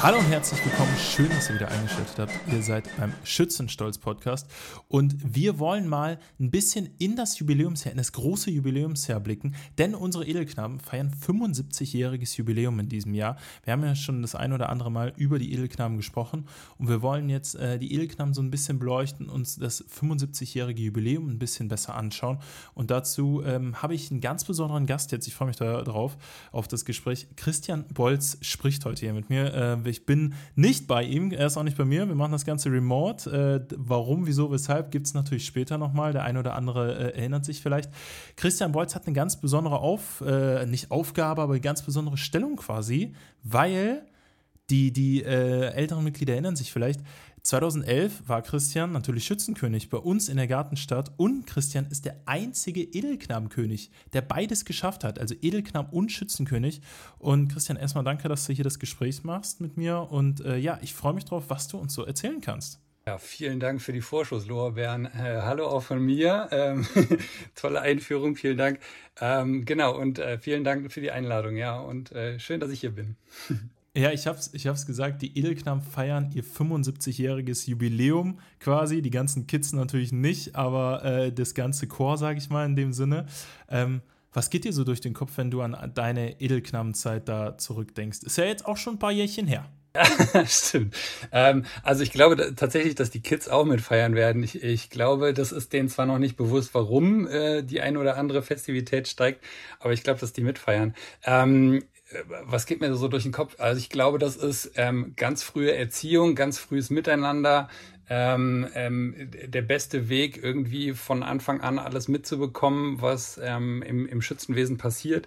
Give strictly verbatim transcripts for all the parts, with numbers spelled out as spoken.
Hallo und herzlich willkommen, schön, dass ihr wieder eingeschaltet habt. Ihr seid beim Schützenstolz-Podcast und wir wollen mal ein bisschen in das Jubiläumsjahr, in das große Jubiläumsjahr blicken, denn unsere Edelknaben feiern fünfundsiebzigjähriges Jubiläum in diesem Jahr. Wir haben ja schon das ein oder andere Mal über die Edelknaben gesprochen und wir wollen jetzt äh, die Edelknaben so ein bisschen beleuchten, uns das fünfundsiebzigjährige Jubiläum ein bisschen besser anschauen und dazu ähm, habe ich einen ganz besonderen Gast jetzt, ich freue mich da drauf, auf das Gespräch. Christian Bolz spricht heute hier mit mir. Äh, Ich bin nicht bei ihm, er ist auch nicht bei mir. Wir machen das Ganze remote. Äh, warum, wieso, weshalb, gibt es natürlich später nochmal. Der eine oder andere äh, erinnert sich vielleicht. Christian Bolz hat eine ganz besondere Auf, äh, nicht Aufgabe, aber eine ganz besondere Stellung quasi, weil die, die äh, älteren Mitglieder erinnern sich vielleicht, zweitausendelf war Christian natürlich Schützenkönig bei uns in der Gartenstadt und Christian ist der einzige Edelknabenkönig, der beides geschafft hat, also Edelknaben und Schützenkönig. Und Christian, erstmal danke, dass du hier das Gespräch machst mit mir und äh, ja, ich freue mich drauf, was du uns so erzählen kannst. Ja, vielen Dank für die Vorschusslorbeeren. Äh, hallo auch von mir. Ähm, tolle Einführung, vielen Dank. Ähm, genau, und äh, vielen Dank für die Einladung, ja, und äh, schön, dass ich hier bin. Ja, ich hab's, ich hab's gesagt, die Edelknaben feiern ihr fünfundsiebzigjähriges Jubiläum quasi. Die ganzen Kids natürlich nicht, aber äh, das ganze Chor, sage ich mal in dem Sinne. Ähm, was geht dir so durch den Kopf, wenn du an deine Edelknabenzeit da zurückdenkst? Ist ja jetzt auch schon ein paar Jährchen her. Stimmt. Ähm, also ich glaube da, tatsächlich, dass die Kids auch mitfeiern werden. Ich, ich glaube, das ist denen zwar noch nicht bewusst, warum äh, die eine oder andere Festivität steigt, aber ich glaube, dass die mitfeiern. Ähm, Was geht mir so durch den Kopf? Also ich glaube, das ist ähm, ganz frühe Erziehung, ganz frühes Miteinander, ähm, ähm, der beste Weg, irgendwie von Anfang an alles mitzubekommen, was ähm, im, im Schützenwesen passiert.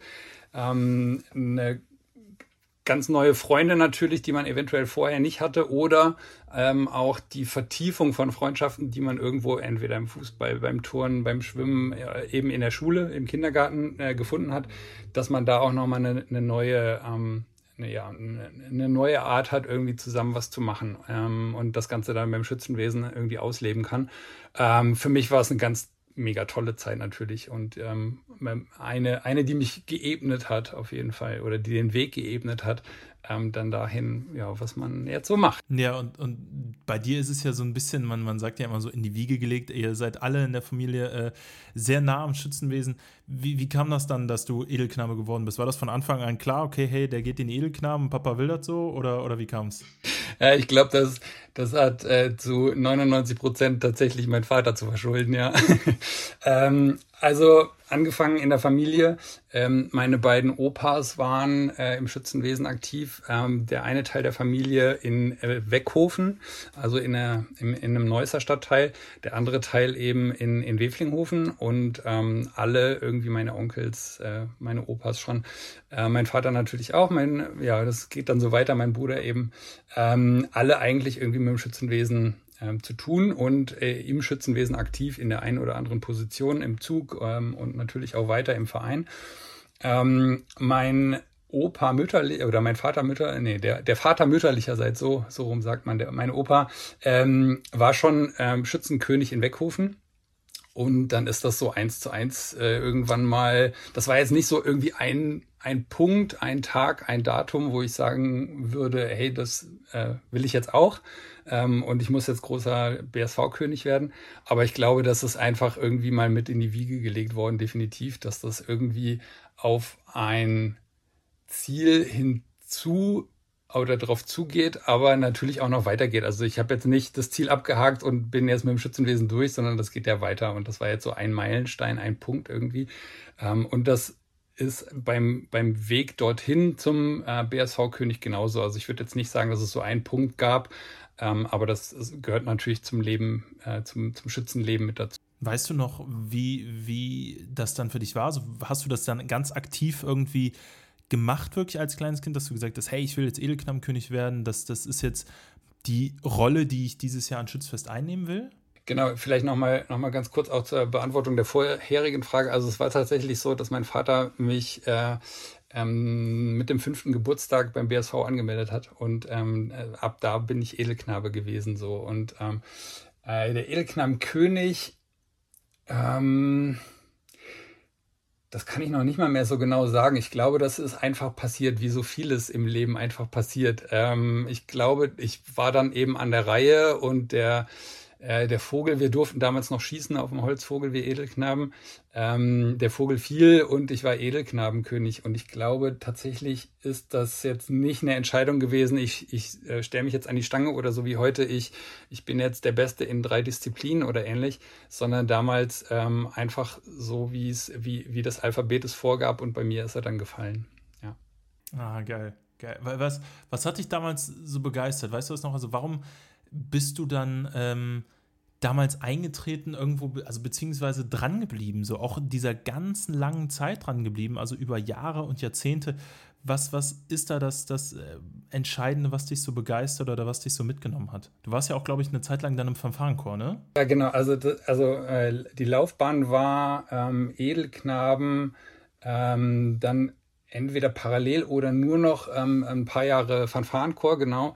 Ähm, eine ganz neue Freunde natürlich, die man eventuell vorher nicht hatte, oder ähm, auch die Vertiefung von Freundschaften, die man irgendwo entweder im Fußball, beim Turnen, beim Schwimmen, äh, eben in der Schule, im Kindergarten äh, gefunden hat, dass man da auch nochmal eine, eine neue ähm, eine, ja, eine, eine neue Art hat, irgendwie zusammen was zu machen ähm, und das Ganze dann beim Schützenwesen irgendwie ausleben kann. Ähm, für mich war es eine ganz mega tolle Zeit natürlich und ähm, eine, eine, die mich geebnet hat auf jeden Fall oder die den Weg geebnet hat, ähm, dann dahin, ja, was man jetzt so macht. Ja, und, und bei dir ist es ja so ein bisschen, man, man sagt ja immer so in die Wiege gelegt, ihr seid alle in der Familie äh, sehr nah am Schützenwesen. Wie, wie kam das dann, dass du Edelknabe geworden bist? War das von Anfang an klar, okay, hey, der geht in die Edelknaben, Papa will das so, oder, oder wie kam es? Ja, ich glaube, das, das hat äh, zu neunundneunzig Prozent tatsächlich mein Vater zu verschulden, ja. ähm, also angefangen in der Familie. Ähm, meine beiden Opas waren äh, im Schützenwesen aktiv. Ähm, der eine Teil der Familie in äh, Weckhofen, also in, der, in, in einem Neusser Stadtteil. Der andere Teil eben in, in Weflinghofen und ähm, alle irgendwie meine Onkels, äh, meine Opas schon. Äh, mein Vater natürlich auch. Mein, ja, das geht dann so weiter. Mein Bruder eben. Ähm, alle eigentlich irgendwie mit dem Schützenwesen Ähm, zu tun und äh, im Schützenwesen aktiv in der einen oder anderen Position im Zug ähm, und natürlich auch weiter im Verein. Ähm, mein Opa mütterlich oder mein Vater mütter nee der der Vater mütterlicherseits, so so rum sagt man, der mein Opa ähm, war schon ähm, Schützenkönig in Weckhofen. Und dann ist das so eins zu eins äh, irgendwann mal, das war jetzt nicht so irgendwie ein, ein Punkt, ein Tag, ein Datum, wo ich sagen würde, hey, das äh, will ich jetzt auch ähm, und ich muss jetzt großer B S V-König werden. Aber ich glaube, das ist einfach irgendwie mal mit in die Wiege gelegt worden, definitiv, dass das irgendwie auf ein Ziel hinzu oder darauf zugeht, aber natürlich auch noch weitergeht. Also ich habe jetzt nicht das Ziel abgehakt und bin jetzt mit dem Schützenwesen durch, sondern das geht ja weiter. Und das war jetzt so ein Meilenstein, ein Punkt irgendwie. Ähm, und das ist beim, beim Weg dorthin zum äh, B S V-König genauso. Also ich würde jetzt nicht sagen, dass es so einen Punkt gab, ähm, aber das, das gehört natürlich zum Leben, äh, zum, zum Schützenleben mit dazu. Weißt du noch, wie, wie das dann für dich war? Also hast du das dann ganz aktiv irgendwie gemacht, wirklich als kleines Kind, dass du gesagt hast, hey, ich will jetzt Edelknabenkönig werden, das, das ist jetzt die Rolle, die ich dieses Jahr an Schützfest einnehmen will? Genau, vielleicht nochmal noch mal ganz kurz auch zur Beantwortung der vorherigen Frage. Also es war tatsächlich so, dass mein Vater mich äh, ähm, mit dem fünften Geburtstag beim B S V angemeldet hat und ähm, ab da bin ich Edelknabe gewesen. So. Und ähm, äh, der Edelknabenkönig, ähm, Das kann ich noch nicht mal mehr so genau sagen. Ich glaube, das ist einfach passiert, wie so vieles im Leben einfach passiert. Ähm, ich glaube, ich war dann eben an der Reihe und der, äh, der Vogel, wir durften damals noch schießen auf dem Holzvogel, wir Edelknaben. Ähm, der Vogel fiel und ich war Edelknabenkönig. Und ich glaube, tatsächlich ist das jetzt nicht eine Entscheidung gewesen. Ich, ich äh, stelle mich jetzt an die Stange oder so wie heute. Ich, ich bin jetzt der Beste in drei Disziplinen oder ähnlich, sondern damals ähm, einfach so, wie es, wie, wie das Alphabet es vorgab und bei mir ist er dann gefallen. Ja. Ah, geil, geil. Was, was hat dich damals so begeistert? Weißt du das noch? Also warum bist du dann ähm, damals eingetreten irgendwo, also beziehungsweise dran geblieben, so auch in dieser ganzen langen Zeit dran geblieben, also über Jahre und Jahrzehnte. Was, was ist da das, das äh, Entscheidende, was dich so begeistert oder was dich so mitgenommen hat? Du warst ja auch, glaube ich, eine Zeit lang dann im Fanfarenchor, ne? Ja, genau. Also, also äh, die Laufbahn war ähm, Edelknaben, ähm, dann entweder parallel oder nur noch ähm, ein paar Jahre Fanfarenchor, genau.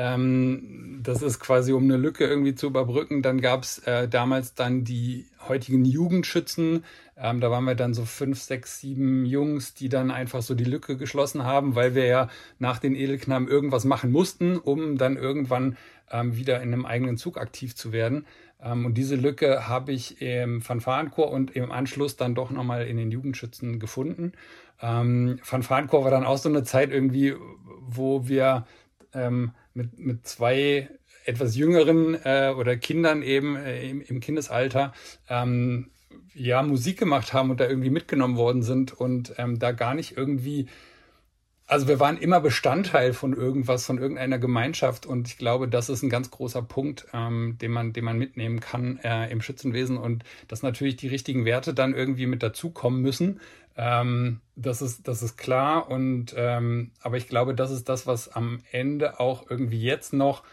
Ähm, das ist quasi, um eine Lücke irgendwie zu überbrücken. Dann gab es äh, damals dann die heutigen Jugendschützen. Ähm, da waren wir dann so fünf, sechs, sieben Jungs, die dann einfach so die Lücke geschlossen haben, weil wir ja nach den Edelknaben irgendwas machen mussten, um dann irgendwann ähm, wieder in einem eigenen Zug aktiv zu werden. Ähm, und diese Lücke habe ich im Fanfarenchor und im Anschluss dann doch nochmal in den Jugendschützen gefunden. Ähm, Fanfarenchor war dann auch so eine Zeit irgendwie, wo wir ähm, mit, mit zwei etwas jüngeren äh, oder Kindern eben äh, im, im Kindesalter ähm, ja Musik gemacht haben und da irgendwie mitgenommen worden sind und ähm, da gar nicht irgendwie, also wir waren immer Bestandteil von irgendwas, von irgendeiner Gemeinschaft und ich glaube, das ist ein ganz großer Punkt, ähm, den man, den man mitnehmen kann äh, im Schützenwesen und dass natürlich die richtigen Werte dann irgendwie mit dazukommen müssen. Ähm, das ist, das ist klar und ähm, aber ich glaube, das ist das, was am Ende auch irgendwie jetzt noch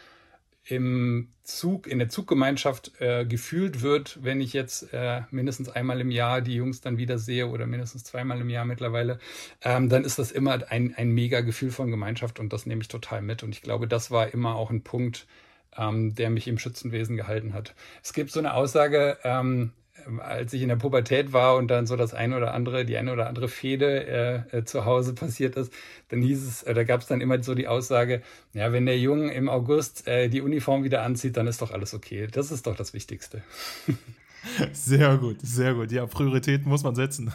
im Zug, in der Zuggemeinschaft äh, gefühlt wird, wenn ich jetzt äh, mindestens einmal im Jahr die Jungs dann wieder sehe oder mindestens zweimal im Jahr mittlerweile, ähm, dann ist das immer ein, ein mega Gefühl von Gemeinschaft und das nehme ich total mit. Und ich glaube, das war immer auch ein Punkt, ähm, der mich im Schützenwesen gehalten hat. Es gibt so eine Aussage, ähm, als ich in der Pubertät war und dann so das eine oder andere, die eine oder andere Fehde äh, zu Hause passiert ist, dann hieß es, äh, da gab es dann immer so die Aussage, ja, wenn der Junge im August äh, die Uniform wieder anzieht, dann ist doch alles okay. Das ist doch das Wichtigste. Sehr gut, sehr gut. Ja, Prioritäten muss man setzen.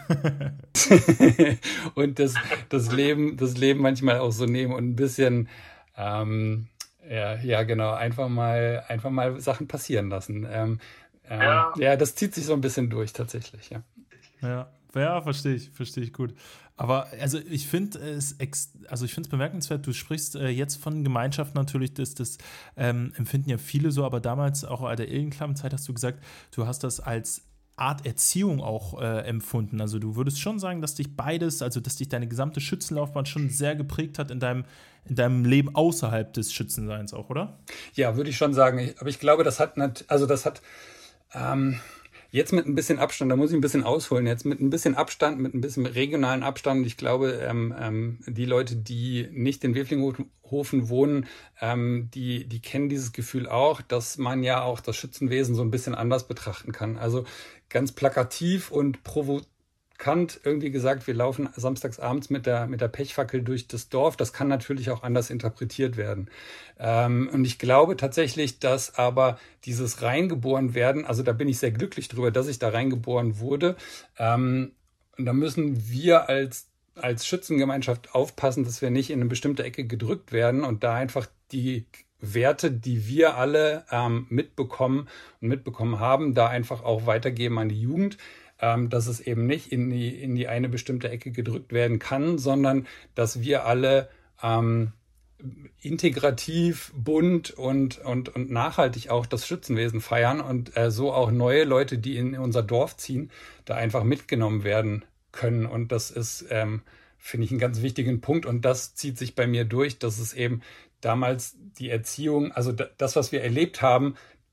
Und das, das Leben, das Leben manchmal auch so nehmen und ein bisschen ähm, ja, ja, genau, einfach mal, einfach mal Sachen passieren lassen. Ähm, Ähm, ja. ja, das zieht sich so ein bisschen durch tatsächlich, ja. Ja, ja, verstehe ich, verstehe ich gut. Aber also ich finde es ex- also ich finde es bemerkenswert, du sprichst äh, jetzt von Gemeinschaft natürlich, das, das ähm, empfinden ja viele so, aber damals auch bei der Edelknabenzeit hast du gesagt, du hast das als Art Erziehung auch äh, empfunden. Also du würdest schon sagen, dass dich beides, also dass dich deine gesamte Schützenlaufbahn schon sehr geprägt hat in deinem, in deinem Leben außerhalb des Schützenseins auch, oder? Ja, würde ich schon sagen. Ich, aber ich glaube, das hat, nicht, also das hat Ähm, jetzt mit ein bisschen Abstand, da muss ich ein bisschen ausholen, jetzt mit ein bisschen Abstand, mit ein bisschen regionalen Abstand. Ich glaube, ähm, ähm, die Leute, die nicht in Weflinghofen wohnen, ähm, die, die kennen dieses Gefühl auch, dass man ja auch das Schützenwesen so ein bisschen anders betrachten kann. Also ganz plakativ und provozierend. Kant irgendwie gesagt, wir laufen samstags abends mit der, mit der Pechfackel durch das Dorf. Das kann natürlich auch anders interpretiert werden. Ähm, und ich glaube tatsächlich, dass aber dieses reingeboren werden, also da bin ich sehr glücklich drüber, dass ich da reingeboren wurde. Ähm, und da müssen wir als, als Schützengemeinschaft aufpassen, dass wir nicht in eine bestimmte Ecke gedrückt werden und da einfach die Werte, die wir alle ähm, mitbekommen und mitbekommen haben, da einfach auch weitergeben an die Jugend. Ähm, dass es eben nicht in die, in die eine bestimmte Ecke gedrückt werden kann, sondern dass wir alle ähm, integrativ, bunt und, und, und nachhaltig auch das Schützenwesen feiern und äh, so auch neue Leute, die in unser Dorf ziehen, da einfach mitgenommen werden können. Und das ist, ähm, finde ich, einen ganz wichtigen Punkt. Und das zieht sich bei mir durch, dass es eben damals die Erziehung, also das, was wir erlebt haben,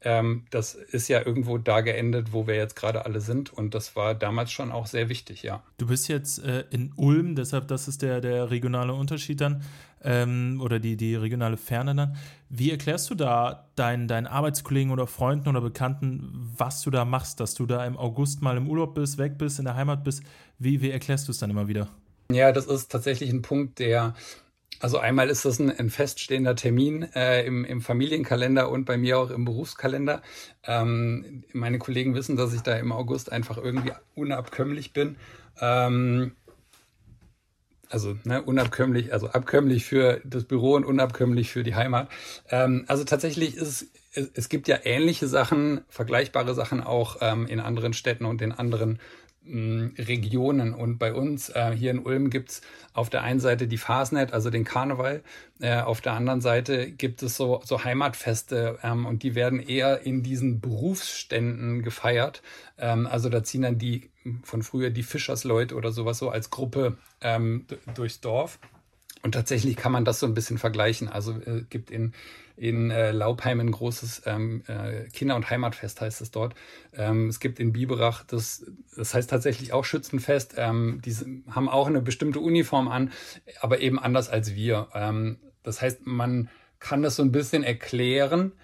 ähm, das ist ja irgendwo da geendet, wo wir jetzt gerade alle sind. Und das war damals schon auch sehr wichtig, ja. Du bist jetzt äh, in Ulm, deshalb das ist der, der regionale Unterschied dann ähm, oder die, die regionale Ferne dann. Wie erklärst du da deinen, deinen Arbeitskollegen oder Freunden oder Bekannten, was du da machst, dass du da im August mal im Urlaub bist, weg bist, in der Heimat bist? Wie, wie erklärst du es dann immer wieder? Ja, das ist tatsächlich ein Punkt, der Also einmal ist das ein, ein feststehender Termin äh, im, im Familienkalender und bei mir auch im Berufskalender. Ähm, meine Kollegen wissen, dass ich da im August einfach irgendwie unabkömmlich bin. Ähm, also ne, unabkömmlich, also abkömmlich für das Büro und unabkömmlich für die Heimat. Ähm, also tatsächlich ist es, es gibt ja ähnliche Sachen, vergleichbare Sachen auch ähm, in anderen Städten und in anderen Regionen. Und bei uns äh, hier in Ulm gibt's auf der einen Seite die Fasnet, also den Karneval. Äh, auf der anderen Seite gibt es so, so Heimatfeste ähm, und die werden eher in diesen Berufsständen gefeiert. Ähm, also da ziehen dann die von früher die Fischersleute oder sowas so als Gruppe ähm, d- durchs Dorf. Und tatsächlich kann man das so ein bisschen vergleichen. Also äh, gibt in in äh, Laupheim ein großes ähm, äh, Kinder- und Heimatfest, heißt es dort. Ähm, es gibt in Biberach, das, das heißt tatsächlich auch Schützenfest. Ähm, die haben auch eine bestimmte Uniform an, aber eben anders als wir. Ähm, das heißt, man kann das so ein bisschen erklären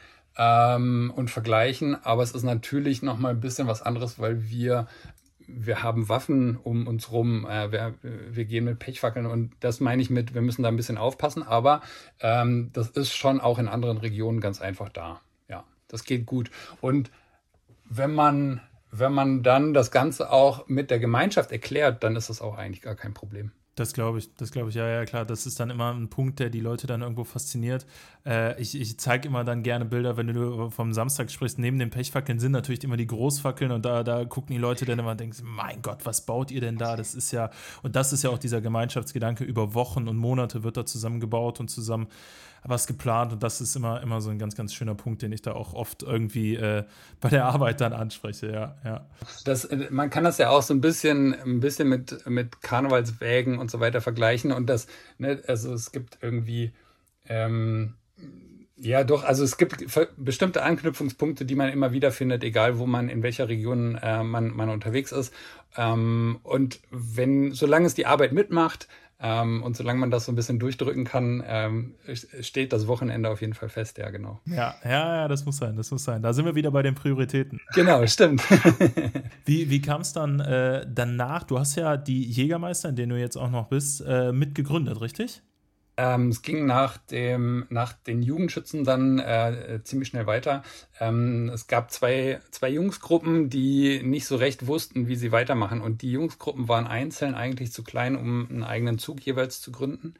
ähm, und vergleichen, aber es ist natürlich nochmal ein bisschen was anderes, weil wir wir haben Waffen um uns rum, äh, wir, wir gehen mit Pechfackeln und das meine ich mit, wir müssen da ein bisschen aufpassen, aber ähm, das ist schon auch in anderen Regionen ganz einfach da. Ja, das geht gut. Und wenn man, wenn man dann das Ganze auch mit der Gemeinschaft erklärt, dann ist das auch eigentlich gar kein Problem. Das glaube ich, das glaube ich, ja, ja, klar. Das ist dann immer ein Punkt, der die Leute dann irgendwo fasziniert. Äh, ich ich zeige immer dann gerne Bilder, wenn du vom Samstag sprichst. Neben den Pechfackeln sind natürlich immer die Großfackeln und da, da gucken die Leute dann immer und denken, mein Gott, was baut ihr denn da? Das ist ja, und das ist ja auch dieser Gemeinschaftsgedanke, über Wochen und Monate wird da zusammengebaut und zusammen was geplant und das ist immer, immer so ein ganz, ganz schöner Punkt, den ich da auch oft irgendwie äh, bei der Arbeit dann anspreche, ja, ja. Das, man kann das ja auch so ein bisschen, ein bisschen mit, mit Karnevalswägen und so weiter vergleichen und das, ne, also es gibt irgendwie, ähm, ja doch, also es gibt bestimmte Anknüpfungspunkte, die man immer wieder findet, egal wo man, in welcher Region äh, man, man unterwegs ist. Ähm, und wenn, solange es die Arbeit mitmacht, Ähm, und solange man das so ein bisschen durchdrücken kann, ähm, steht das Wochenende auf jeden Fall fest, ja, genau. Ja, ja, ja, das muss sein, das muss sein. Da sind wir wieder bei den Prioritäten. Genau, stimmt. Wie, wie kam es dann äh, danach? Du hast ja die Jägermeister, in denen du jetzt auch noch bist, äh, mitgegründet, richtig? Ähm, es ging nach dem, nach den Jugendschützen dann äh, ziemlich schnell weiter. Ähm, es gab zwei, zwei Jungsgruppen, die nicht so recht wussten, wie sie weitermachen. Und die Jungsgruppen waren einzeln eigentlich zu klein, um einen eigenen Zug jeweils zu gründen.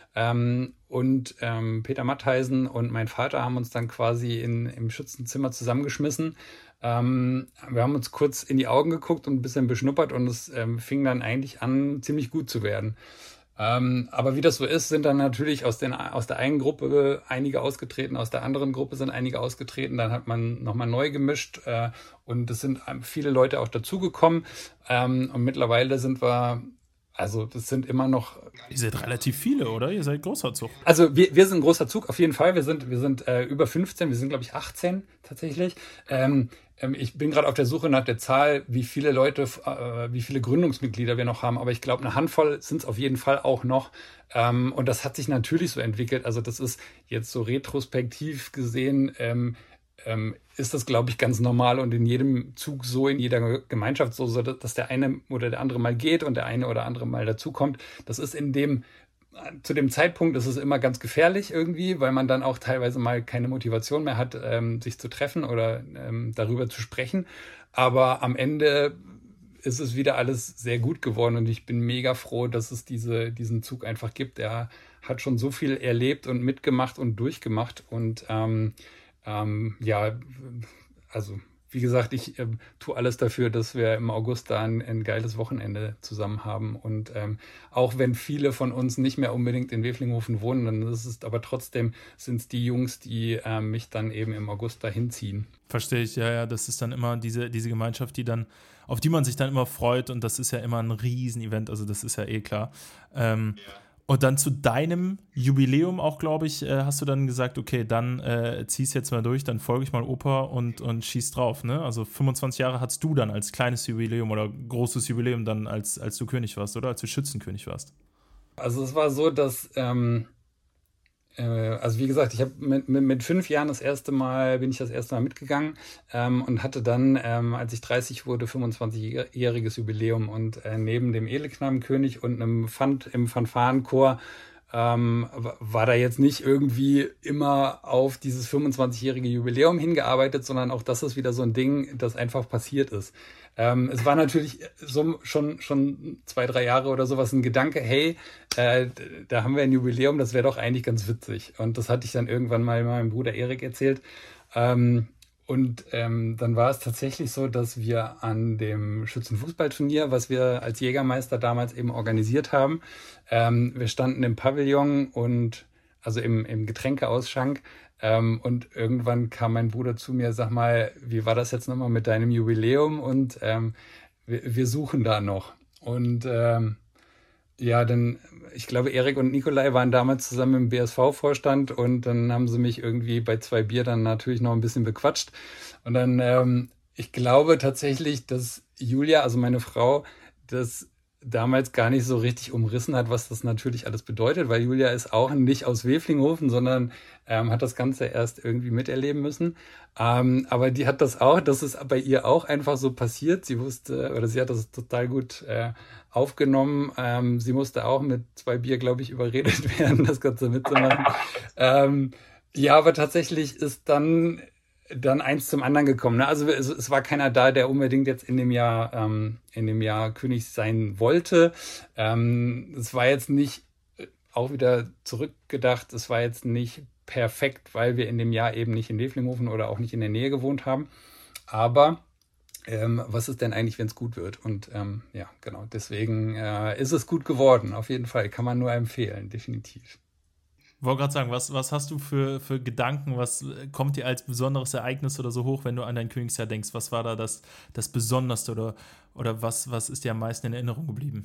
Ähm, und ähm, Peter Mattheisen und mein Vater haben uns dann quasi in, im Schützenzimmer zusammengeschmissen. Ähm, wir haben uns kurz in die Augen geguckt und ein bisschen beschnuppert und es ähm, fing dann eigentlich an, ziemlich gut zu werden. Ähm, aber wie das so ist, sind dann natürlich aus, den, aus der einen Gruppe einige ausgetreten, aus der anderen Gruppe sind einige ausgetreten, dann hat man nochmal neu gemischt äh, und es sind viele Leute auch dazugekommen ähm, und mittlerweile sind wir, also das sind immer noch... Ihr seid relativ viele, oder? Ihr seid großer Zug. Also wir, wir sind ein großer Zug, auf jeden Fall, wir sind, wir sind äh, über fünfzehn, wir sind glaube ich achtzehn tatsächlich. Ähm, Ich bin gerade auf der Suche nach der Zahl, wie viele Leute, äh, wie viele Gründungsmitglieder wir noch haben. Aber ich glaube, eine Handvoll sind es auf jeden Fall auch noch. Ähm, und das hat sich natürlich so entwickelt. Also das ist jetzt so retrospektiv gesehen, ähm, ähm, ist das, glaube ich, ganz normal und in jedem Zug so, in jeder Gemeinschaft so, so, dass der eine oder der andere mal geht und der eine oder andere mal dazukommt. Das ist in dem Zu dem Zeitpunkt ist es immer ganz gefährlich irgendwie, weil man dann auch teilweise mal keine Motivation mehr hat, ähm, sich zu treffen oder ähm, darüber zu sprechen. Aber am Ende ist es wieder alles sehr gut geworden und ich bin mega froh, dass es diese, diesen Zug einfach gibt. Der hat schon so viel erlebt und mitgemacht und durchgemacht und ähm, ähm, ja, also wie gesagt, ich äh, tue alles dafür, dass wir im August da ein, ein geiles Wochenende zusammen haben. Und ähm, auch wenn viele von uns nicht mehr unbedingt in Weflinghofen wohnen, dann ist es aber trotzdem sind es die Jungs, die äh, mich dann eben im August dahin ziehen. Verstehe ich, ja, ja. Das ist dann immer diese, diese Gemeinschaft, die dann, auf die man sich dann immer freut und das ist ja immer ein Riesen-Event, also das ist ja eh klar. Ähm, ja. Und dann zu deinem Jubiläum auch, glaube ich, äh, hast du dann gesagt, okay, dann äh, zieh's jetzt mal durch, dann folge ich mal Opa und, und schieß drauf, ne? Also fünfundzwanzig Jahre hattest du dann als kleines Jubiläum oder großes Jubiläum dann, als, als du König warst, oder? Als du Schützenkönig warst. Also es war so, dass, ähm, äh, also wie gesagt, ich habe mit, mit, mit fünf Jahren das erste Mal, bin ich das erste Mal mitgegangen ähm, und hatte dann, ähm, als ich dreißig wurde, fünfundzwanzigjähriges Jubiläum und äh, neben dem Edelknabenkönig und einem Pfand im Fanfarenchor ähm, war da jetzt nicht irgendwie immer auf dieses fünfundzwanzigjährige Jubiläum hingearbeitet, sondern auch das ist wieder so ein Ding, das einfach passiert ist. Ähm, es war natürlich so schon, schon zwei, drei Jahre oder sowas ein Gedanke, hey, äh, da haben wir ein Jubiläum, das wäre doch eigentlich ganz witzig. Und das hatte ich dann irgendwann mal meinem Bruder Erik erzählt. Ähm, und ähm, dann war es tatsächlich so, dass wir an dem Schützenfußballturnier, was wir als Jägermeister damals eben organisiert haben, ähm, wir standen im Pavillon und also im, im Getränkeausschank. Ähm, und irgendwann kam mein Bruder zu mir, sag mal, wie war das jetzt nochmal mit deinem Jubiläum? Und ähm, wir, wir suchen da noch. Und ähm, ja, dann, ich glaube, Erik und Nikolai waren damals zusammen im B S V-Vorstand und dann haben sie mich irgendwie bei zwei Bier dann natürlich noch ein bisschen bequatscht. Und dann, ähm, ich glaube tatsächlich, dass Julia, also meine Frau, das damals gar nicht so richtig umrissen hat, was das natürlich alles bedeutet, weil Julia ist auch nicht aus Weflinghofen, sondern ähm, hat das Ganze erst irgendwie miterleben müssen. Ähm, aber die hat das auch, das ist bei ihr auch einfach so passiert. Sie wusste, oder sie hat das total gut äh, aufgenommen. Ähm, sie musste auch mit zwei Bier, glaube ich, überredet werden, das Ganze mitzumachen. ähm, ja, aber tatsächlich ist dann dann eins zum anderen gekommen. Ne? Also es, es war keiner da, der unbedingt jetzt in dem Jahr ähm, in dem Jahr König sein wollte. Ähm, es war jetzt nicht, auch wieder zurückgedacht, es war jetzt nicht perfekt, weil wir in dem Jahr eben nicht in Weflinghofen oder auch nicht in der Nähe gewohnt haben. Aber ähm, was ist denn eigentlich, wenn es gut wird? Und ähm, ja, genau, deswegen äh, ist es gut geworden. Auf jeden Fall, kann man nur empfehlen, definitiv. Ich wollte gerade sagen, was, was hast du für, für Gedanken, was kommt dir als besonderes Ereignis oder so hoch, wenn du an dein Königsjahr denkst? Was war da das, das Besonderste oder, oder was, was ist dir am meisten in Erinnerung geblieben?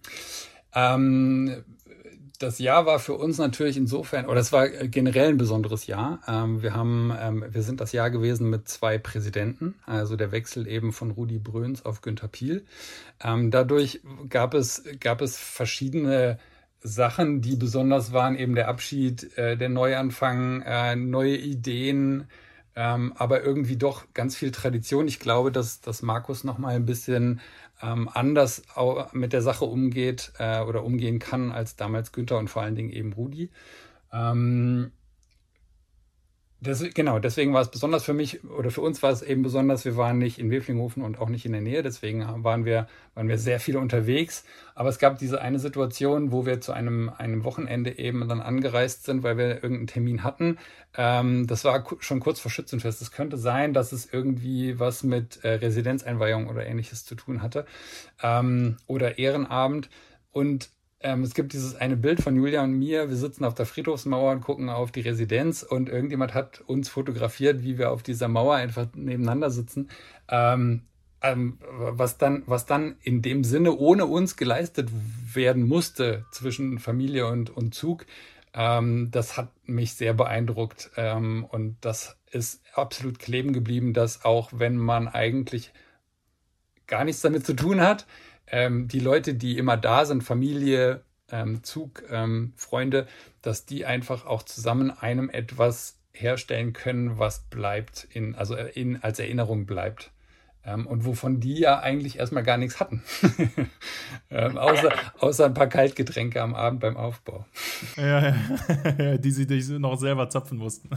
Ähm, das Jahr war für uns natürlich insofern, oder es war generell ein besonderes Jahr. Ähm, wir haben, ähm, wir sind das Jahr gewesen mit zwei Präsidenten, also der Wechsel eben von Rudi Bröns auf Günther Piel. Ähm, dadurch gab es, gab es verschiedene Sachen, die besonders waren, eben der Abschied, äh, der Neuanfang, äh, neue Ideen, ähm, aber irgendwie doch ganz viel Tradition. Ich glaube, dass, dass Markus noch mal ein bisschen ähm, anders au- mit der Sache umgeht äh, oder umgehen kann als damals Günther und vor allen Dingen eben Rudi. Ähm, Das, genau, deswegen war es besonders für mich oder für uns war es eben besonders, wir waren nicht in Weflinghofen und auch nicht in der Nähe, deswegen waren wir, waren wir sehr viel unterwegs. Aber es gab diese eine Situation, wo wir zu einem, einem Wochenende eben dann angereist sind, weil wir irgendeinen Termin hatten. Ähm, das war ku- schon kurz vor Schützenfest. Es könnte sein, dass es irgendwie was mit äh, Residenzeinweihung oder ähnliches zu tun hatte ähm, oder Ehrenabend. Und ähm, es gibt dieses eine Bild von Julia und mir. Wir sitzen auf der Friedhofsmauer und gucken auf die Residenz und irgendjemand hat uns fotografiert, wie wir auf dieser Mauer einfach nebeneinander sitzen. Ähm, ähm, was dann, was dann in dem Sinne ohne uns geleistet werden musste zwischen Familie und, und Zug, ähm, das hat mich sehr beeindruckt. Ähm, und das ist absolut kleben geblieben, dass auch wenn man eigentlich gar nichts damit zu tun hat, ähm, die Leute, die immer da sind, Familie, ähm, Zug, ähm, Freunde, dass die einfach auch zusammen einem etwas herstellen können, was bleibt, in, also in, als Erinnerung bleibt. Ähm, und wovon die ja eigentlich erstmal gar nichts hatten. ähm, außer, außer ein paar Kaltgetränke am Abend beim Aufbau. Ja, ja. die sie die sie noch selber zapfen mussten.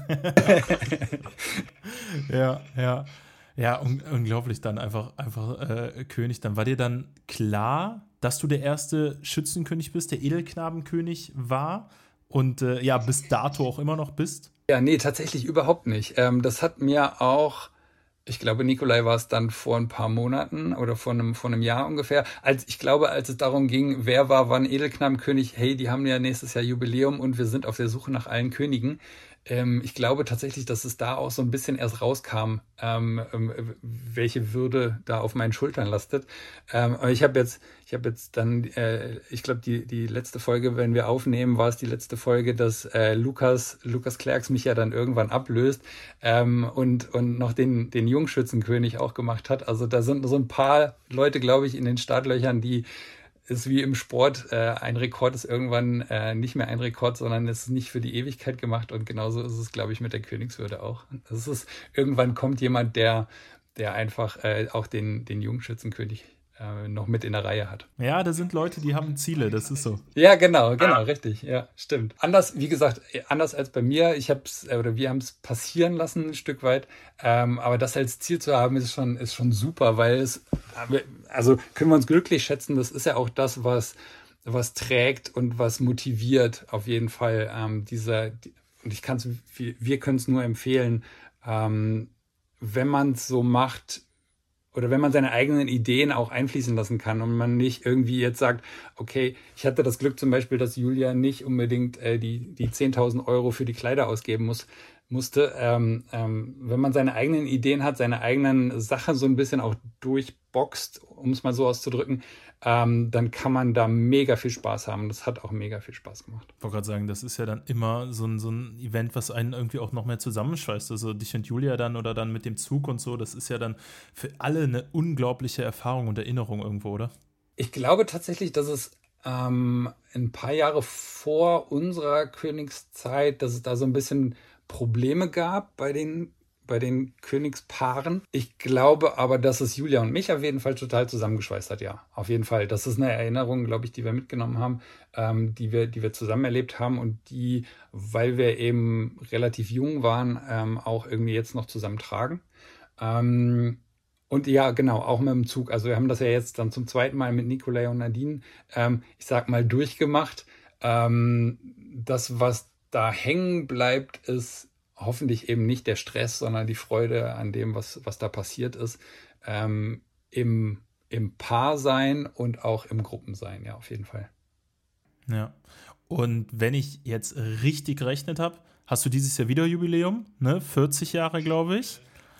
ja, ja. Ja, un- unglaublich dann einfach, einfach äh, König. Dann war dir dann klar, dass du der erste Schützenkönig bist, der Edelknabenkönig war und äh, ja, bis dato auch immer noch bist? Ja, nee, tatsächlich überhaupt nicht. Ähm, das hat mir auch, ich glaube, Nikolai war es dann vor ein paar Monaten oder vor einem, vor einem Jahr ungefähr. Als, ich glaube, als es darum ging, wer war wann Edelknabenkönig, hey, die haben ja nächstes Jahr Jubiläum und wir sind auf der Suche nach allen Königen. ähm, ich glaube tatsächlich, dass es da auch so ein bisschen erst rauskam, ähm, ähm, welche Würde da auf meinen Schultern lastet. Ähm, aber ich habe jetzt, ich habe jetzt dann, äh, ich glaube, die, die letzte Folge, wenn wir aufnehmen, war es die letzte Folge, dass äh, Lukas, Lukas Klerks mich ja dann irgendwann ablöst ähm, und, und noch den, den Jungschützenkönig auch gemacht hat. Also da sind so ein paar Leute, glaube ich, in den Startlöchern, die ist wie im Sport, äh, ein Rekord ist irgendwann äh, nicht mehr ein Rekord, sondern es ist nicht für die Ewigkeit gemacht und genauso ist es, glaube ich, mit der Königswürde auch. Es ist, irgendwann kommt jemand, der, der einfach äh, auch den, den Jungschützenkönig äh, noch mit in der Reihe hat. Ja, da sind Leute, die haben Ziele, das ist so. Ja, genau, genau, richtig, ja, stimmt. Anders, wie gesagt, anders als bei mir, ich hab's, oder wir haben es passieren lassen ein Stück weit, ähm, aber das als Ziel zu haben, ist schon, ist schon super, weil es, also können wir uns glücklich schätzen, das ist ja auch das, was, was trägt und was motiviert, auf jeden Fall, ähm, dieser, und ich kann es, wir, wir können es nur empfehlen, ähm, wenn man es so macht, oder wenn man seine eigenen Ideen auch einfließen lassen kann und man nicht irgendwie jetzt sagt, okay, ich hatte das Glück zum Beispiel, dass Julia nicht unbedingt äh, die, die zehntausend Euro für die Kleider ausgeben muss, musste. Ähm, ähm, wenn man seine eigenen Ideen hat, seine eigenen Sachen so ein bisschen auch durchboxt, um es mal so auszudrücken, ähm, dann kann man da mega viel Spaß haben. Das hat auch mega viel Spaß gemacht. Ich wollte gerade sagen, das ist ja dann immer so ein, so ein Event, was einen irgendwie auch noch mehr zusammenschweißt. Also dich und Julia dann oder dann mit dem Zug und so, das ist ja dann für alle eine unglaubliche Erfahrung und Erinnerung irgendwo, oder? Ich glaube tatsächlich, dass es ähm, ein paar Jahre vor unserer Königszeit, dass es da so ein bisschen Probleme gab bei den bei den Königspaaren. Ich glaube aber, dass es Julia und mich auf jeden Fall total zusammengeschweißt hat, ja. Auf jeden Fall. Das ist eine Erinnerung, glaube ich, die wir mitgenommen haben, ähm, die wir, die wir zusammen erlebt haben und die, weil wir eben relativ jung waren, ähm, auch irgendwie jetzt noch zusammen tragen. Ähm, und ja, genau, auch mit dem Zug. Also wir haben das ja jetzt dann zum zweiten Mal mit Nikolai und Nadine, ähm, ich sag mal, durchgemacht. Ähm, das, was da hängen bleibt, ist hoffentlich eben nicht der Stress, sondern die Freude an dem, was, was da passiert ist, ähm, im, im Paarsein und auch im Gruppensein, ja, auf jeden Fall. Ja. Und wenn ich jetzt richtig gerechnet habe, hast du dieses Jahr wieder Jubiläum, ne? vierzig Jahre, glaube ich.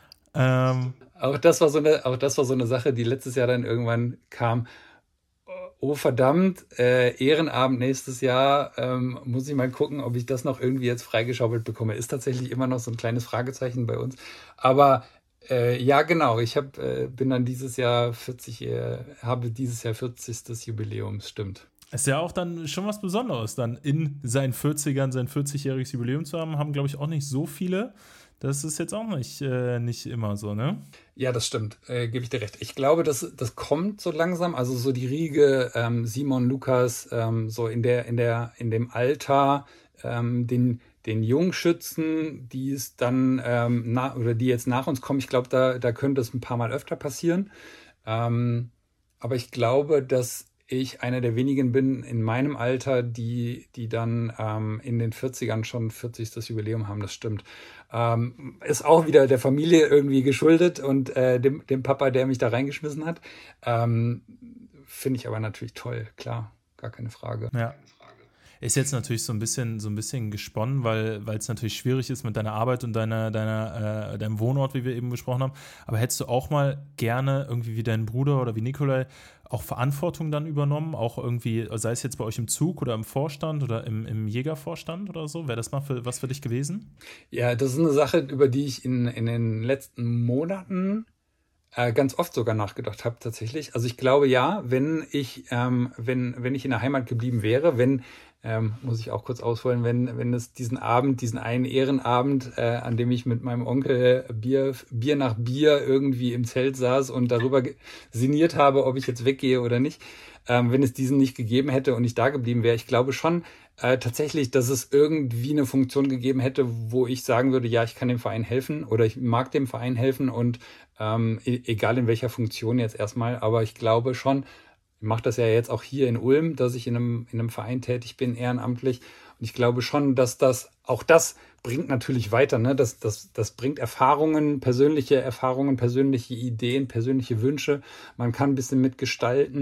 Ähm, auch das war so eine, auch das war so eine Sache, die letztes Jahr dann irgendwann kam. Oh verdammt, äh, Ehrenabend nächstes Jahr, ähm, muss ich mal gucken, ob ich das noch irgendwie jetzt freigeschaufelt bekomme. Ist tatsächlich immer noch so ein kleines Fragezeichen bei uns. Aber äh, ja, genau, ich hab, äh, bin dann dieses Jahr vierzig, äh, habe dieses Jahr vierzigstes Jubiläum, stimmt. Ist ja auch dann schon was Besonderes, dann in seinen vierzigern sein vierzigjähriges Jubiläum zu haben, haben, glaube ich, auch nicht so viele. Das ist jetzt auch nicht, äh, nicht immer so, ne? Ja, das stimmt, äh, gebe ich dir recht. Ich glaube, das, das kommt so langsam, also so die Riege ähm, Simon, Lukas, ähm, so in der, in der, in dem Alter, ähm, den, den Jungschützen, die es dann ähm, na, oder die jetzt nach uns kommen, ich glaube, da, da könnte es ein paar Mal öfter passieren. Ähm, aber ich glaube, dass ich einer der wenigen bin in meinem Alter, die, die dann ähm, in den vierzigern schon vierzigstes Jubiläum haben, das stimmt. Ähm, ist auch wieder der Familie irgendwie geschuldet und äh, dem, dem Papa, der mich da reingeschmissen hat. Ähm, finde ich aber natürlich toll, klar, gar keine Frage. Ja. Ist jetzt natürlich so ein bisschen, so ein bisschen gesponnen, weil es natürlich schwierig ist mit deiner Arbeit und deiner, deiner, äh, deinem Wohnort, wie wir eben besprochen haben. Aber hättest du auch mal gerne irgendwie wie dein Bruder oder wie Nikolai auch Verantwortung dann übernommen? Auch irgendwie, sei es jetzt bei euch im Zug oder im Vorstand oder im, im Jägervorstand oder so? Wäre das mal für, was für dich gewesen? Ja, das ist eine Sache, über die ich in, in den letzten Monaten äh, ganz oft sogar nachgedacht habe tatsächlich. Also ich glaube ja, wenn ich, ähm, wenn, wenn ich in der Heimat geblieben wäre, wenn Ähm, muss ich auch kurz ausholen, wenn, wenn es diesen Abend, diesen einen Ehrenabend, äh, an dem ich mit meinem Onkel Bier, Bier nach Bier irgendwie im Zelt saß und darüber sinniert habe, ob ich jetzt weggehe oder nicht, ähm, wenn es diesen nicht gegeben hätte und ich da geblieben wäre, ich glaube schon äh, tatsächlich, dass es irgendwie eine Funktion gegeben hätte, wo ich sagen würde, ja, ich kann dem Verein helfen oder ich mag dem Verein helfen und ähm, e- egal in welcher Funktion jetzt erstmal, aber ich glaube schon, ich mache das ja jetzt auch hier in Ulm, dass ich in einem, in einem Verein tätig bin, ehrenamtlich. Und ich glaube schon, dass das, auch das bringt natürlich weiter. Ne? Das, das, das bringt Erfahrungen, persönliche Erfahrungen, persönliche Ideen, persönliche Wünsche. Man kann ein bisschen mitgestalten.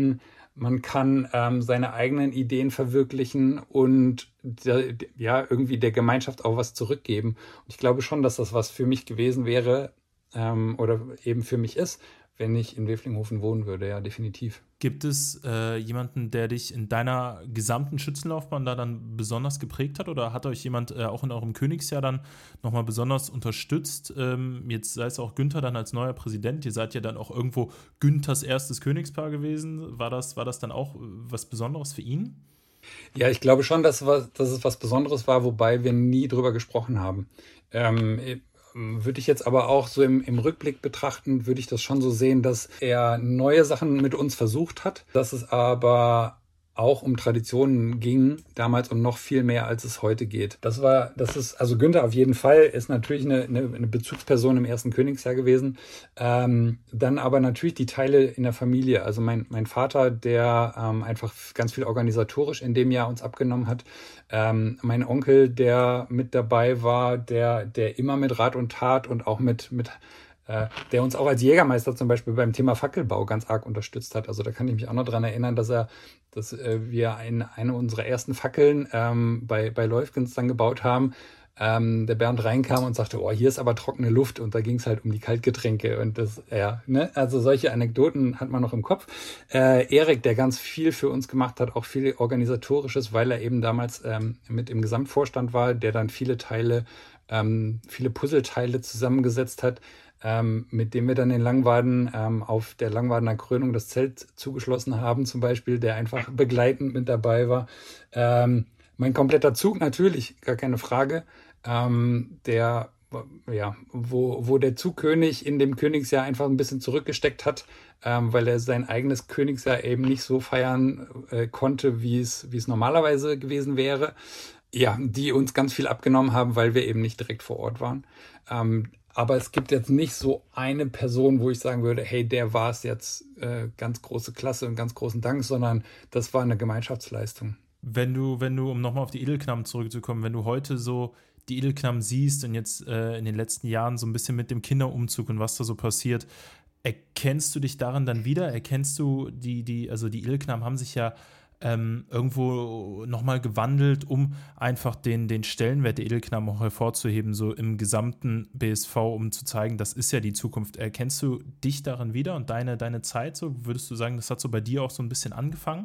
man kann ähm, seine eigenen Ideen verwirklichen und der, ja, irgendwie der Gemeinschaft auch was zurückgeben. Und ich glaube schon, dass das was für mich gewesen wäre ähm, oder eben für mich ist, wenn ich in Weflinghofen wohnen würde, ja, definitiv. Gibt es äh, jemanden, der dich in deiner gesamten Schützenlaufbahn da dann besonders geprägt hat? Oder hat euch jemand äh, auch in eurem Königsjahr dann nochmal besonders unterstützt? Ähm, jetzt sei es auch Günther dann als neuer Präsident. Ihr seid ja dann auch irgendwo Günthers erstes Königspaar gewesen. War das, war das dann auch was Besonderes für ihn? Ja, ich glaube schon, dass, was, dass es was Besonderes war, wobei wir nie drüber gesprochen haben. Ähm, Würde ich jetzt aber auch so im, im Rückblick betrachten, würde ich das schon so sehen, dass er neue Sachen mit uns versucht hat, dass es aber auch um Traditionen ging damals und noch viel mehr, als es heute geht. Das war, das ist, also Günther auf jeden Fall ist natürlich eine, eine, eine Bezugsperson im ersten Königsjahr gewesen. Ähm, dann aber natürlich die Teile in der Familie. Also mein, mein Vater, der ähm, einfach ganz viel organisatorisch in dem Jahr uns abgenommen hat. Ähm, mein Onkel, der mit dabei war, der, der immer mit Rat und Tat und auch mit, mit äh, der uns auch als Jägermeister zum Beispiel beim Thema Fackelbau ganz arg unterstützt hat. Also da kann ich mich auch noch dran erinnern, dass er, dass äh, wir ein, eine unserer ersten Fackeln ähm, bei, bei Läufgens dann gebaut haben. Ähm, der Bernd reinkam und sagte, oh, hier ist aber trockene Luft, und da ging es halt um die Kaltgetränke und das, ja, ne, also solche Anekdoten hat man noch im Kopf. Äh, Erik, der ganz viel für uns gemacht hat, auch viel Organisatorisches, weil er eben damals ähm, mit im Gesamtvorstand war, der dann viele Teile, ähm, viele Puzzleteile zusammengesetzt hat, ähm, mit dem wir dann in Langwaden ähm, auf der Langwadener Krönung das Zelt zugeschlossen haben, zum Beispiel, der einfach begleitend mit dabei war. Ähm, mein kompletter Zug natürlich, gar keine Frage. Ähm, der, ja, wo, wo der Zugkönig in dem Königsjahr einfach ein bisschen zurückgesteckt hat, ähm, weil er sein eigenes Königsjahr eben nicht so feiern äh, konnte, wie es, wie es normalerweise gewesen wäre. Ja, die uns ganz viel abgenommen haben, weil wir eben nicht direkt vor Ort waren. Ähm, aber es gibt jetzt nicht so eine Person, wo ich sagen würde, hey, der war es jetzt, äh, ganz große Klasse und ganz großen Dank, sondern das war eine Gemeinschaftsleistung. Wenn du, wenn du, um nochmal auf die Edelknaben zurückzukommen, wenn du heute so die Edelknaben siehst und jetzt äh, in den letzten Jahren so ein bisschen mit dem Kinderumzug und was da so passiert, erkennst du dich darin dann wieder? Erkennst du die, die, also die Edelknaben haben sich ja ähm, irgendwo nochmal gewandelt, um einfach den, den Stellenwert der Edelknaben auch hervorzuheben, so im gesamten B S V, um zu zeigen, das ist ja die Zukunft. Erkennst du dich darin wieder und deine, deine Zeit so? Würdest du sagen, das hat so bei dir auch so ein bisschen angefangen?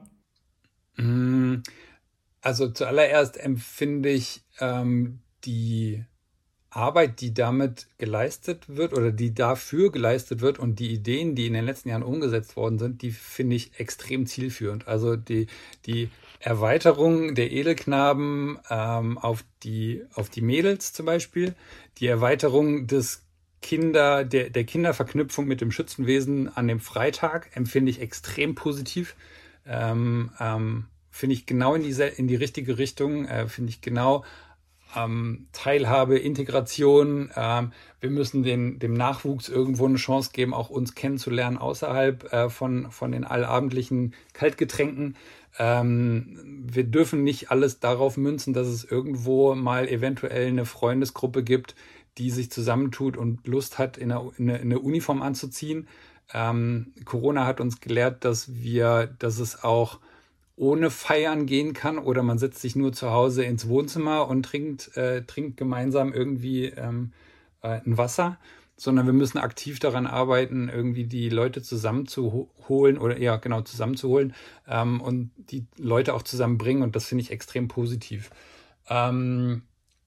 Also zuallererst empfinde ich ähm, die Arbeit, die damit geleistet wird oder die dafür geleistet wird, und die Ideen, die in den letzten Jahren umgesetzt worden sind, die finde ich extrem zielführend. Also die, die Erweiterung der Edelknaben ähm, auf die, auf die Mädels zum Beispiel, die Erweiterung des Kinder, der, der Kinderverknüpfung mit dem Schützenwesen an dem Freitag empfinde ich extrem positiv. Ähm, ähm, finde ich genau in, diese, in die richtige Richtung, äh, finde ich genau ähm, Teilhabe, Integration. Ähm, wir müssen den, dem Nachwuchs irgendwo eine Chance geben, auch uns kennenzulernen außerhalb äh, von, von den allabendlichen Kaltgetränken. Ähm, wir dürfen nicht alles darauf münzen, dass es irgendwo mal eventuell eine Freundesgruppe gibt, die sich zusammentut und Lust hat, in eine, in eine Uniform anzuziehen. Ähm, Corona hat uns gelehrt, dass wir, dass es auch ohne Feiern gehen kann, oder man setzt sich nur zu Hause ins Wohnzimmer und trinkt, äh, trinkt gemeinsam irgendwie ähm, äh, ein Wasser, sondern wir müssen aktiv daran arbeiten, irgendwie die Leute zusammenzuholen oder ja genau zusammenzuholen ähm, und die Leute auch zusammenbringen, und das finde ich extrem positiv. Ähm,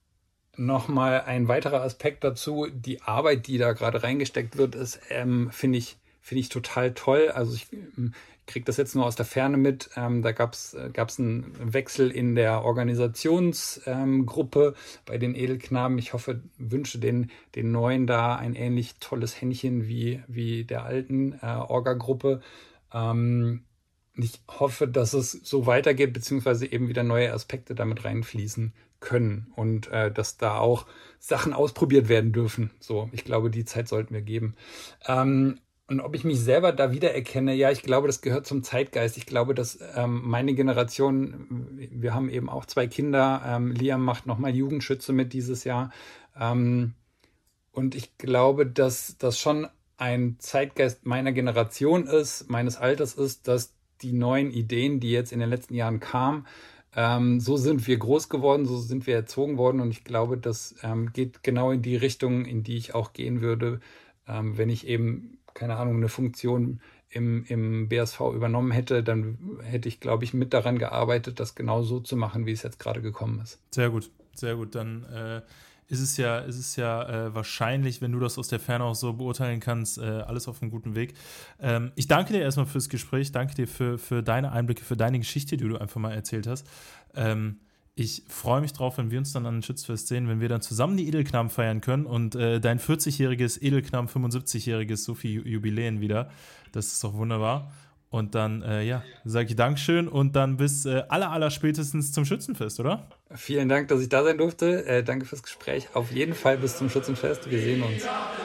Nochmal ein weiterer Aspekt dazu, die Arbeit, die da gerade reingesteckt wird, ist, ähm, finde ich, finde ich total toll. Also ich ähm, kriege das jetzt nur aus der Ferne mit. Ähm, da gab es äh, gab's einen Wechsel in der Organisationsgruppe ähm, bei den Edelknaben. Ich hoffe, wünsche den, den Neuen da ein ähnlich tolles Händchen wie, wie der alten äh, Orga-Gruppe. Ähm, ich hoffe, dass es so weitergeht, beziehungsweise eben wieder neue Aspekte damit reinfließen können und äh, dass da auch Sachen ausprobiert werden dürfen. So, ich glaube, die Zeit sollten wir geben. Ähm, und ob ich mich selber da wiedererkenne, ja, ich glaube, das gehört zum Zeitgeist. Ich glaube, dass ähm, meine Generation, wir haben eben auch zwei Kinder, ähm, Liam macht nochmal Jugendschütze mit dieses Jahr. Ähm, und ich glaube, dass das schon ein Zeitgeist meiner Generation ist, meines Alters ist, dass die neuen Ideen, die jetzt in den letzten Jahren kamen. Ähm, so sind wir groß geworden, so sind wir erzogen worden und ich glaube, das ähm, geht genau in die Richtung, in die ich auch gehen würde, ähm, wenn ich eben, keine Ahnung, eine Funktion im, im B S V übernommen hätte, dann hätte ich, glaube ich, mit daran gearbeitet, das genau so zu machen, wie es jetzt gerade gekommen ist. Sehr gut, sehr gut. Dann äh, ist es ja, ist es ja äh, wahrscheinlich, wenn du das aus der Ferne auch so beurteilen kannst, äh, alles auf einem guten Weg. Ähm, ich danke dir erstmal fürs Gespräch, danke dir für, für deine Einblicke, für deine Geschichte, die du einfach mal erzählt hast. Ähm, ich freue mich drauf, wenn wir uns dann an den Schützfest sehen, wenn wir dann zusammen die Edelknaben feiern können und äh, dein vierzig-jähriges Edelknaben, fünfundsiebzig-jähriges Sophie Jubiläen wieder. Das ist doch wunderbar. Und dann, äh, ja, sage ich Dankeschön und dann bis äh, aller, aller spätestens zum Schützenfest, oder? Vielen Dank, dass ich da sein durfte. Äh, danke fürs Gespräch. Auf jeden Fall bis zum Schützenfest. Wir sehen uns.